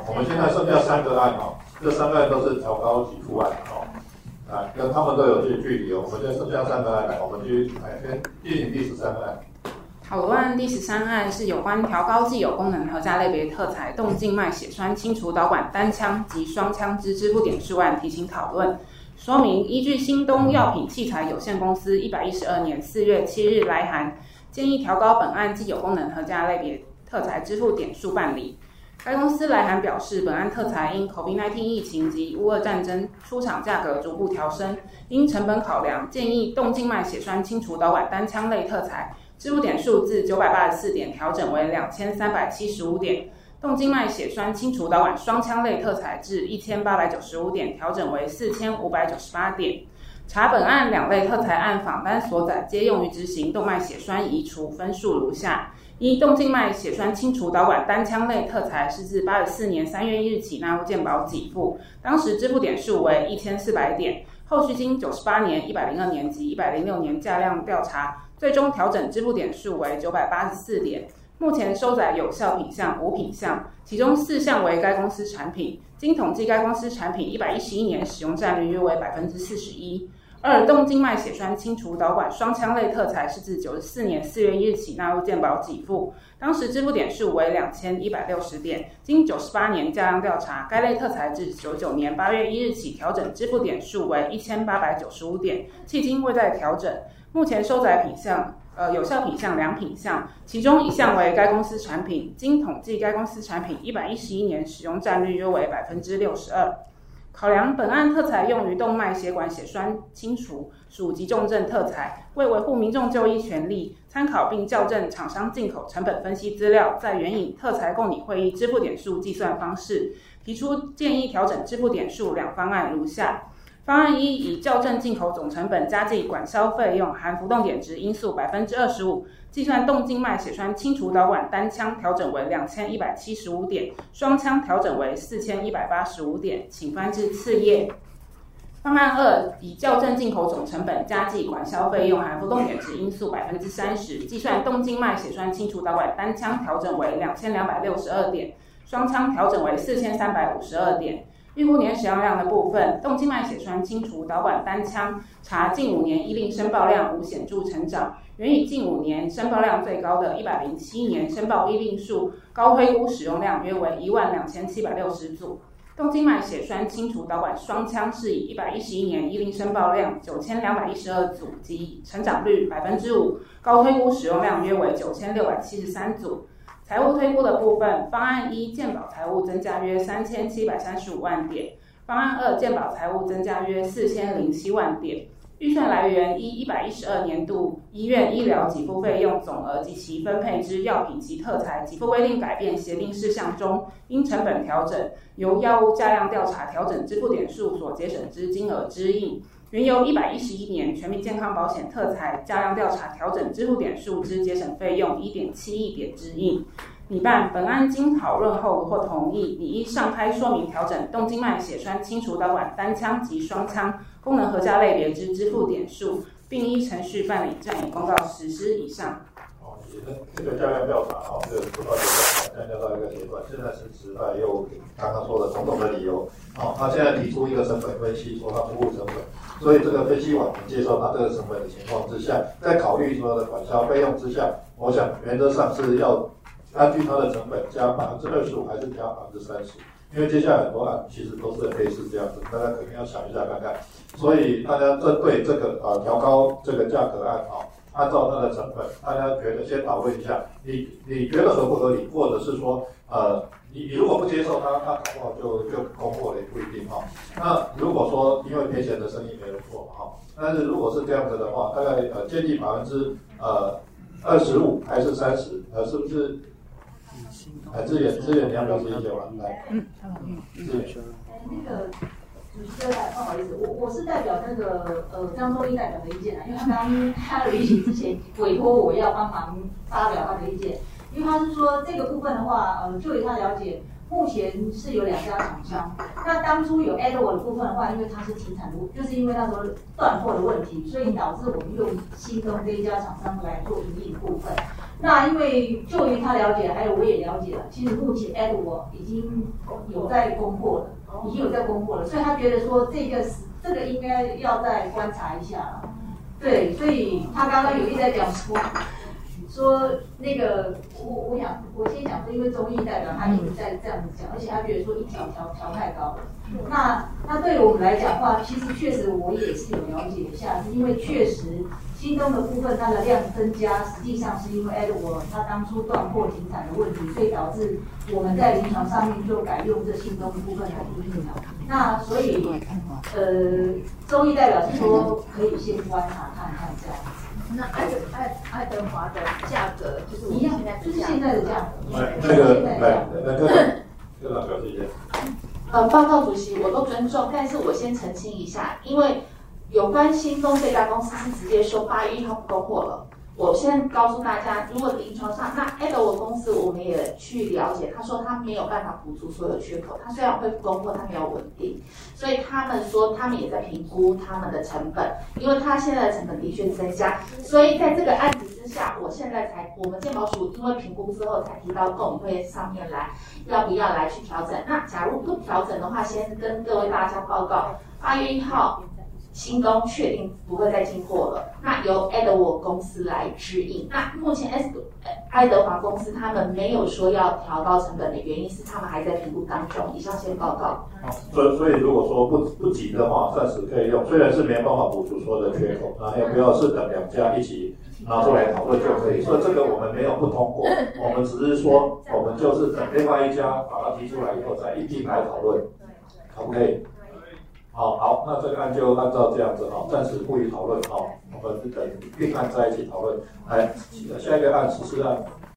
我们现在剩下3个案这3个案都是调高给付案跟他们都有距离我们现在剩下3个案我们去先进行第13个案。 讨论案第13案是有关调高既有功能核价类别特材动静脉血栓清除导管单枪及双枪之支付点数案提请讨论。说明依据新东药品器材有限公司112年4月7日来函，建议调高本案既有功能核价类别特材支付点数办理。该公司来函表示，本案特材因 COVID-19 疫情及乌俄战争出厂价格逐步调升，因成本考量，建议动静脉血栓清除导管单枪类特材支付点数自984点调整为2375点，动静脉血栓清除导管双枪类特材至1895点调整为4598点。查本案2类特材案访单所载皆用于执行动脉血栓移除，分数如下：一、动静脉血栓清除导管单枪类特材是自84年3月1日起纳入健保给付，当时支付点数为1400点，后续经98年、102年及106年价量调查，最终调整支付点数为984点。目前收载有效品项5品项，其中4项为该公司产品，经统计该公司产品111年使用占率约为 41%。2、动静脉血栓清除导管双枪类特材是自94年4月1日起纳入健保给付，当时支付点数为2160点，经98年价量调查，该类特材自99年8月1日起调整支付点数为1895点，迄今未再调整。目前收载品项有效品项2品项，其中1项为该公司产品，经统计该公司产品111年使用占率约为 62%。考量本案特材用于动脉血管血栓清除，属急重症特材，为维护民众就医权利，参考并校正厂商进口成本分析资料，在援引特材供拟会议支付点数计算方式，提出建议调整支付点数2方案如下。方案1以校正进口总成本加计管销费用含浮动点值因素 25%， 计算动静脉血栓清除导管单枪调整为2175点，双枪调整为4185点，请翻至次页。方案2以校正进口总成本加计管销费用含浮动点值因素 30%， 计算动静脉血栓清除导管单枪调整为2262点，双枪调整为4352点。预估年使用量的部分，动静脉血栓清除导管单枪查近5年医令申报量无显著成长，原以近5年申报量最高的107年申报医令数，高推估使用量约为12760组。动静脉血栓清除导管双枪是以111年医令申报量9212组及成长率 5%， 高推估使用量约为9673组。财务推估的部分，方案1健保财务增加约3735万点，方案2健保财务增加约4007万点。预算来源依112年度医院医疗给付费用总额及其分配之药品及特材给付规定改变协定事项中，因成本调整，由药物价量调查调整支付点数所节省之金额之应。原由111年全民健康保险特材价量调查调整支付点数之节省费用 1.7亿点之应。拟办本案经讨论后或同意，拟依上开说明调整动静脉血栓清除导管单枪及双枪功能核价类别之支付点数，并依程序办理暂以公告实施以上。 这个价量调查这个不断的价量到一个阶段，现在是指又刚刚说的种种的理由他现在提出一个成本分析，说他服务成本，所以这个分析完接受他这个成本的情况之下，在考虑说的管销费用之下，我想原则上是要根据它的成本加25%还是加30%，因为接下来很多案其实都是类似这样子，大家可能要想一下看看。所以大家针对这个调高这个价格案按照它的成本，大家觉得先讨论一下，你觉得合不合理，或者是说你如果不接受它搞不好就通过了也不一定那如果说因为赔钱的生意没人做但是如果是这样子的话，大概建议25%还是30%是不是？资源你要表示意见吗？来，资源。 那个主席不好意思，我是代表那个张忠义代表的意见因为他的旅行之前委托我要帮忙发表他的意见，因为他是说这个部分的话，就以他了解，目前是有2家厂商。那当初有 Edward 的部分的话，因为它是停产的，就是因为那时候断货的问题，所以导致我们用新东这一家厂商来做营运部分。 那因为就于他了解，还有我也了解了，其实目前 AdWords 已经有在供货了，所以他觉得说这个应该要再观察一下了。对，所以他刚刚有一直在讲说那个我先讲说，因为中医代表他一直在这样子讲，而且他觉得说一调太高了。那对于我们来讲的话，其实确实我也是有了解一下，是因为确实新东的部分它的量增加，实际上是因为 AdWords 它当初断货停产的问题，所以导致我们在临床上面就改用这新东的部分来应用。那所以中医代表是说可以先观察看看这样。 那爱德华的价格就是一样，就是现在的价格。 那个表示一下。 报告主席，我都尊重，但是我先澄清一下，因为有关新东这家公司是直接说8月1号不供货了。我先告诉大家，如果临床上，那 AdWords 公司我们也去了解，他说他没有办法补足所有缺口，他虽然会供货，他没有稳定，所以他们说他们也在评估他们的成本，因为他现在的成本的确增加，所以在这个案子之下，我们健保署因为评估之后才提到共会上面来，要不要来去调整？那假如不调整的话，先跟各位大家报告，8月1号。新东确定不会再进货了，那由 AdWords 公司来指引。那目前爱德华公司他们没有说要调高成本的原因是他们还在评估当中。以上先报告。 所以如果说不急的话，暂时可以用，虽然是没办法补足所有的缺口，那要不要是等两家一起拿出来讨论就可以。所以这个我们没有不通过，我们只是说我们就是等另外一家把它提出来以后再一并来讨论，可不可以？好，那这个案就按照这样子暂时不予讨论我们等并案在一起讨论。来，下一个案14案。